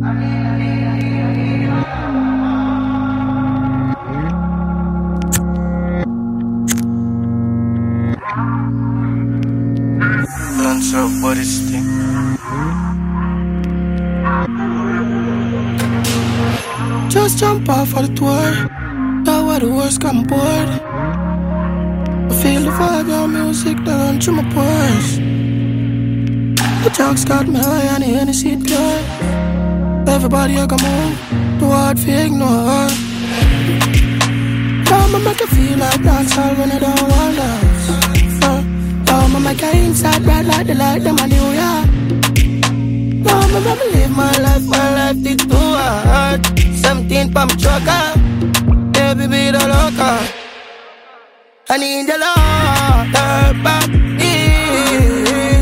Lunch up, what is thing? Just jump off of the tour. Now where the words come aboard. I feel the vibe, your music, that run through my pores. The jokes got me high and the Hennessy pure. Everybody I come on, too hard for ignore. I'ma make you feel like dancehall when I don't want dance. I'ma make you inside bright like the light, them a New York. I'ma make me live my life is too hard. 17 pump trucker, baby be the local. I need the Lord back in.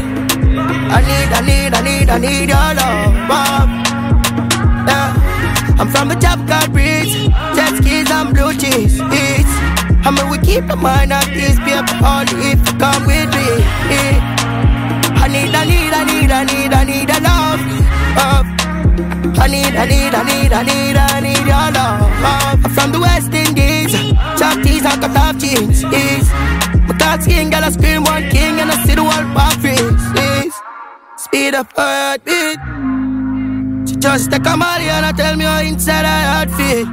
I need your love. Yeah. I'm from the top card bridge, jet skis and blue cheese. I mean we keep our mind at this paper only if you come with me. I need a love. I need your love. I'm from the West Indies, chatties and cut off jeans. My dark skin girl I scream one king and I see the world pop freeze. Speed up her heartbeat. She just take a Molly and I tell me how inside her heart feel.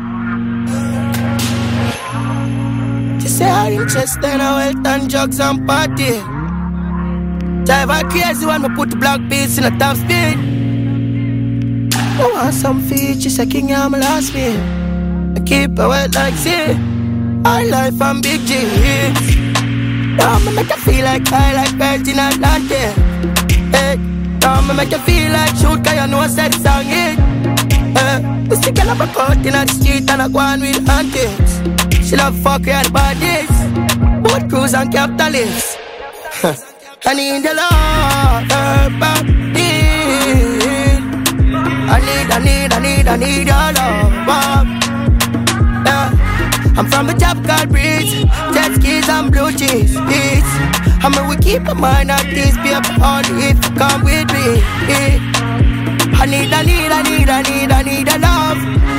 She say her interest in her wealth and drugs and party. Drive her crazy when me put the black beats in a top speed. I want some feet, she say king I'm last meal. I keep her wet like sea. High life and big G's. I'ma make you feel like I like Virgin Atlantic. Hey, I'ma make you feel like shoot cause you know I said song it. We stick up a coat in the street and I go on with antics. She love fuck and bodies, boat crews and capitalists. I need the Lord back in. I need your love. Yeah. I'm from the top card bridge, jet skis and blue cheese. I mean we keep our mind at this paper only if you come with me. I need a love.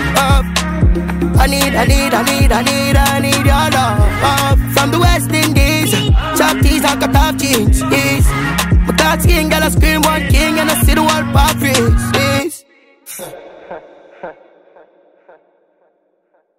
I need your love. From the West Indies, chatties and cut off jeans. My dark skin girl I scream